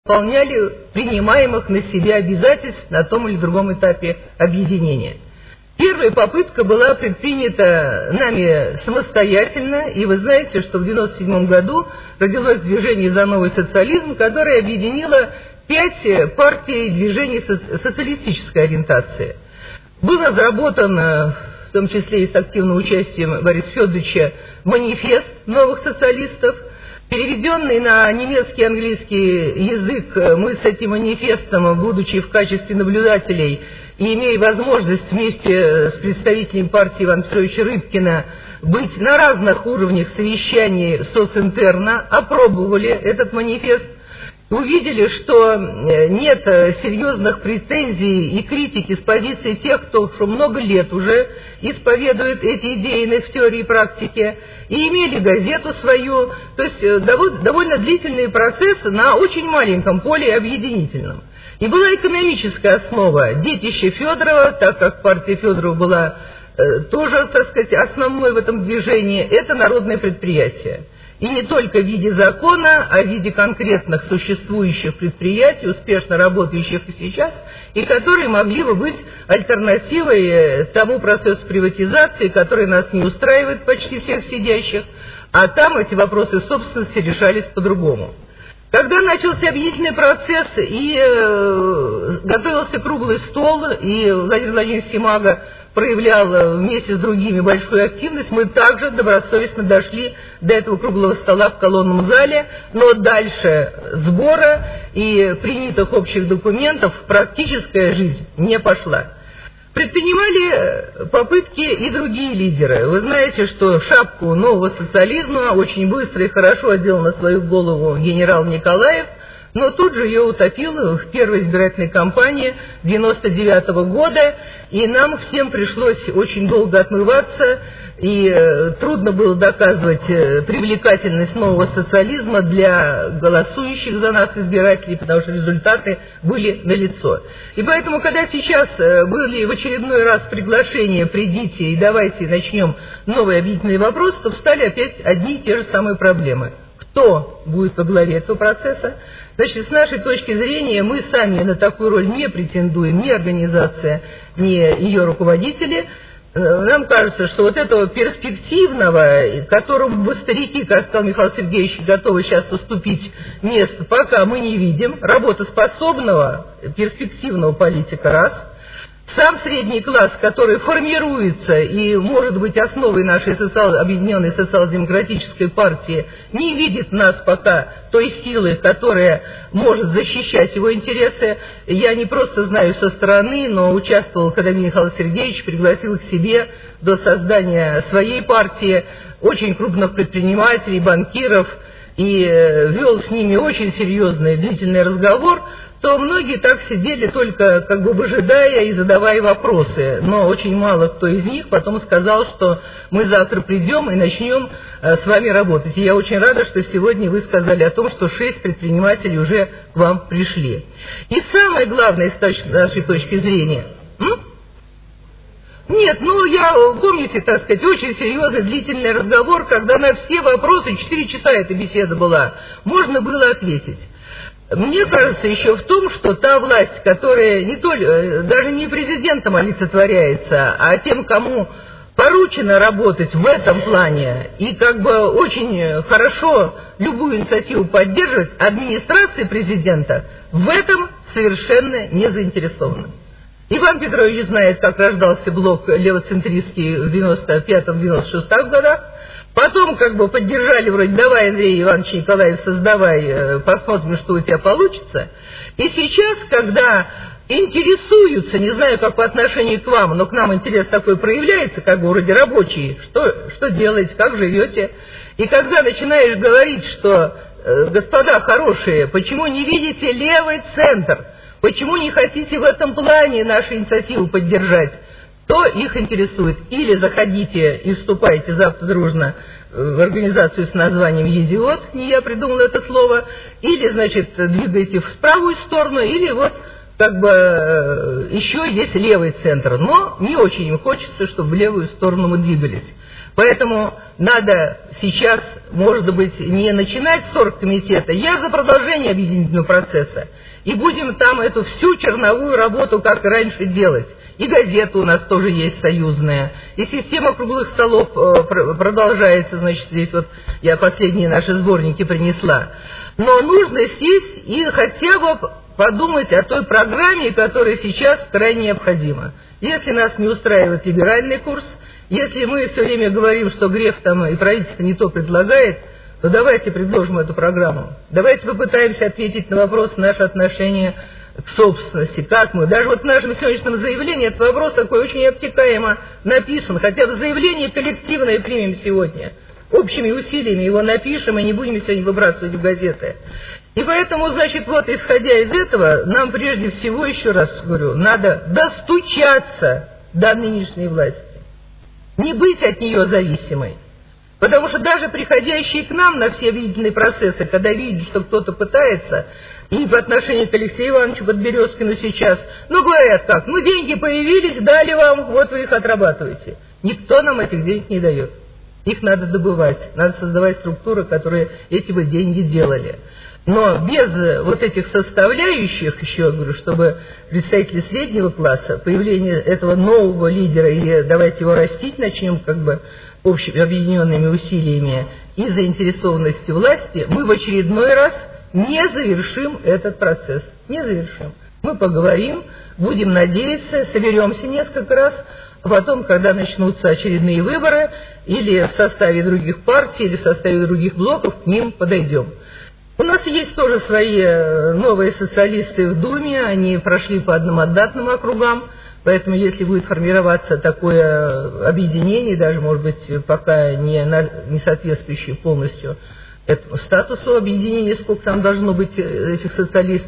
выполняли принимаемых на себя обязательств на том или другом этапе объединения. Первая попытка была предпринята нами самостоятельно, и вы знаете, что в 1997 году родилось движение «За новый социализм», которое объединило 5 партий движений социалистической ориентации. Был разработан, в том числе и с активным участием Бориса Федоровича, манифест новых социалистов. Переведенный на немецкий и английский язык, мы с этим манифестом, будучи в качестве наблюдателей и имея возможность вместе с представителями партии Ивана Петровича Рыбкина быть на разных уровнях совещаний социнтерна, опробовали этот манифест, увидели, что нет серьезных претензий и критики с позиции тех, кто много лет уже исповедует эти идеи в теории и практике, и имели газету свою, то есть довольно длительный процесс на очень маленьком поле объединительном. И была экономическая основа, детище Федорова, так как партия Федорова была тоже, так сказать, основной в этом движении, это народное предприятие. И не только в виде закона, а в виде конкретных существующих предприятий, успешно работающих и сейчас, и которые могли бы быть альтернативой тому процессу приватизации, который нас не устраивает почти всех сидящих, а там эти вопросы собственности решались по-другому. Когда начался объединительный процесс и готовился круглый стол, и Владимир Владимирович Симага проявлял вместе с другими большую активность, мы также добросовестно дошли до этого круглого стола в колонном зале, но дальше сбора и принятых общих документов практическая жизнь не пошла. Предпринимали попытки и другие лидеры. Вы знаете, что шапку нового социализма очень быстро и хорошо одел на свою голову генерал Николаев, но тут же ее утопил в первой избирательной кампании 1999 года, и нам всем пришлось очень долго отмываться, и трудно было доказывать привлекательность нового социализма для голосующих за нас избирателей, потому что результаты были налицо. И поэтому, когда сейчас были в очередной раз приглашения «придите и давайте начнем новый объединительный вопрос», то встали опять одни и те же самые проблемы. Кто будет во главе этого процесса? Значит, с нашей точки зрения, мы сами на такую роль не претендуем, ни организация, ни ее руководители. Нам кажется, что вот этого перспективного, которому бы старики, как сказал Михаил Сергеевич, готовы сейчас уступить место, пока мы не видим. Работоспособного, перспективного политика раз. Сам средний класс, который формируется и может быть основой нашей объединенной социал-демократической партии, не видит в нас пока той силы, которая может защищать его интересы. Я не просто знаю со стороны, но участвовал, когда Михаил Сергеевич пригласил к себе до создания своей партии очень крупных предпринимателей, банкиров, и вел с ними очень серьезный длительный разговор, то многие так сидели только как бы выжидая и задавая вопросы. Но очень мало кто из них потом сказал, что мы завтра придем и начнем с вами работать. И я очень рада, что сегодня вы сказали о том, что 6 предпринимателей уже к вам пришли. И самое главное с нашей точки зрения... Нет, помните, так сказать, очень серьезный длительный разговор, когда на все вопросы, 4 часа эта беседа была, можно было ответить. Мне кажется еще в том, что та власть, которая даже не президентом олицетворяется, а тем, кому поручено работать в этом плане и как бы очень хорошо любую инициативу поддерживать, администрация президента в этом совершенно не заинтересована. Иван Петрович знает, как рождался блок левоцентристский в 95-96 годах. Потом как бы поддержали вроде «давай, Андрей Иванович Николаев, создавай, посмотрим, что у тебя получится». И сейчас, когда интересуются, не знаю, как по отношению к вам, но к нам интерес такой проявляется, как бы вроде рабочие, что делаете, как живете. И когда начинаешь говорить, что, господа хорошие, почему не видите левый центр, почему не хотите в этом плане нашу инициативу поддержать, то их интересует. Или заходите и вступайте завтра дружно в организацию с названием «Идиот», не я придумала это слово, или, значит, двигайте в правую сторону, или вот как бы еще есть левый центр. Но не очень им хочется, чтобы в левую сторону мы двигались. Поэтому надо сейчас, может быть, не начинать с оргкомитета. Я за продолжение объединительного процесса. И будем там эту всю черновую работу, как и раньше, делать. И газета у нас тоже есть союзная. И система круглых столов продолжается. Значит, здесь вот я последние наши сборники принесла. Но нужно сесть и хотя бы подумать о той программе, которая сейчас крайне необходима. Если нас не устраивает либеральный курс, если мы все время говорим, что Греф там и правительство не то предлагает, то давайте предложим эту программу. Давайте попытаемся ответить на вопрос наше отношение к собственности, как мы. Даже вот в нашем сегодняшнем заявлении этот вопрос такой очень обтекаемо написан. Хотя бы заявление коллективное примем сегодня. Общими усилиями его напишем и не будем сегодня выбрасывать в газеты. И поэтому, значит, вот исходя из этого, нам прежде всего, еще раз говорю, надо достучаться до нынешней власти. Не быть от нее зависимой. Потому что даже приходящие к нам на все объединительные процессы, когда видят, что кто-то пытается, и по отношению к Алексею Ивановичу Подберезкину сейчас, говорят так, деньги появились, дали вам, вот вы их отрабатываете. Никто нам этих денег не дает. Их надо добывать, надо создавать структуры, которые эти бы деньги делали. Но без вот этих составляющих, еще говорю, чтобы представители среднего класса, появление этого нового лидера, и давайте его растить начнем общими объединенными усилиями и заинтересованностью власти, мы в очередной раз не завершим этот процесс. Не завершим. Мы поговорим, будем надеяться, соберемся несколько раз, а потом, когда начнутся очередные выборы, или в составе других партий, или в составе других блоков, к ним подойдем. У нас есть тоже свои новые социалисты в Думе, они прошли по одномандатным округам, поэтому если будет формироваться такое объединение, даже, может быть, пока не соответствующее полностью этому статусу объединения, сколько там должно быть этих социалистов,